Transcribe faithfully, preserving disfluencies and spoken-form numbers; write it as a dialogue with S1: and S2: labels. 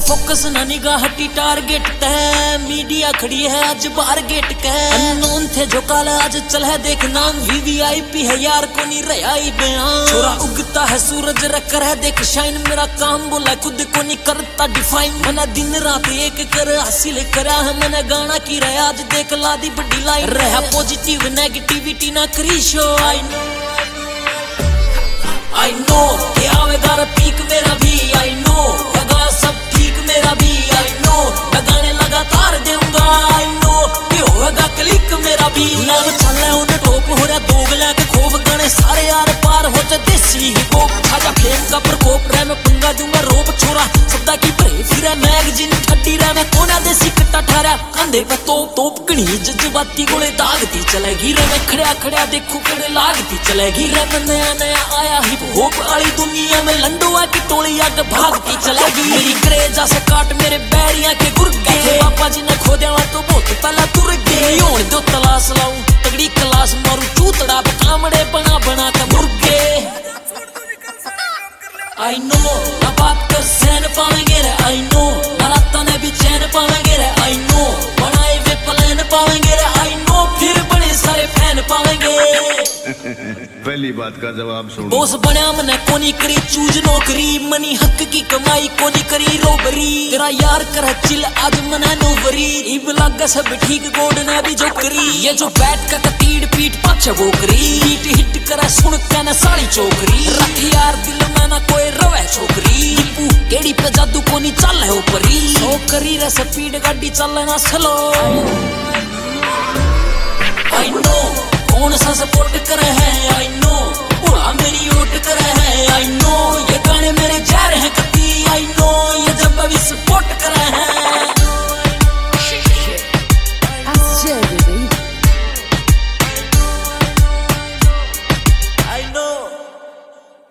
S1: Focus ना निगाह हटी टारगेट ते, मीडिया खड़ी है आज बाहर गेट के। अननोन थे जो काल आज चल है देख नाम, वीवीआईपी है यार को नहीं रहा ही बयान। छोरा उगता है सूरज रखकर है देख शाइन, मेरा काम बोला खुद को नहीं करता डिफाइन। मैंने दिन रात एक कर हासिल करा है, मैंने गाना की रहा आज देख ला दी बड़ी लाइन। रहा पॉजिटिव नेगेटिविटी ना करी शो। आई नो आई नो कि आवेगा पीक मेरा भी, आई नो होगा सब ठीक मेरा भी, आई नो मैं गाने लगातार दूंगा, आई नो कि होगा क्लिक मेरा भी। नाम चल उन टोप हो रहा दोगला के खोप, गाने सारे यार पार हो जा देसी ही कोप। खाजा फेम का प्रकोप रह मैं पंगा दूंगा रोप, छोरा सबदा की भरे फिर मैगजीन ठट्टी रह मैं कोना देसी कट्टा ठहरा। कंधे पे तोप तोप गणी जज्बाती गोले दागती चलेगी रे, मैं खड़िया खड़िया देखू कड़े लागती चलेगी रे। मैं नया नया आया हिप होप वाली दुनिया में लंडुआ की टोली आगे भागती चलेगी। मेरी करेजा से काट मेरे बैरिया के गुर्गे, पापा जी ने खो दिया तो बहुत पहला तुर गए। होने दो तलाश लाऊं तगड़ी क्लास मारू चूतड़ा कामड़े बना बना के मुर्गे। आई नो ना बात कर सैन पाएंगे रे, आई नो राता ने भी चैन पाएंगे रे, आई नो बनाए वे प्लान पाएंगे रे, आई नो फिर बड़े सारे फैन पाएंगे।
S2: पहली बात का जवाब सुन।
S1: बोस बनया मने कोनी करी चूज नौकरी, मनी हक की कमाई कोनी करी रोबरी। तेरा यार करे चिल आज मना नोवरी, इब लग सब ठीक गोड ने भी जो करी। ये जो बैठ का तीड़ पीठ पाछे वोकरी, हिट हिट करे सुन के न साड़ी चोकरी। रख यार दिल में ना कोई रवे छोकरी, टीपू केड़ी पे जादू कोनी चल है ऊपरी। सो करी रे स्पीड गाड़ी चले ना स्लो। आई नो कौन सा सपोर्ट करे है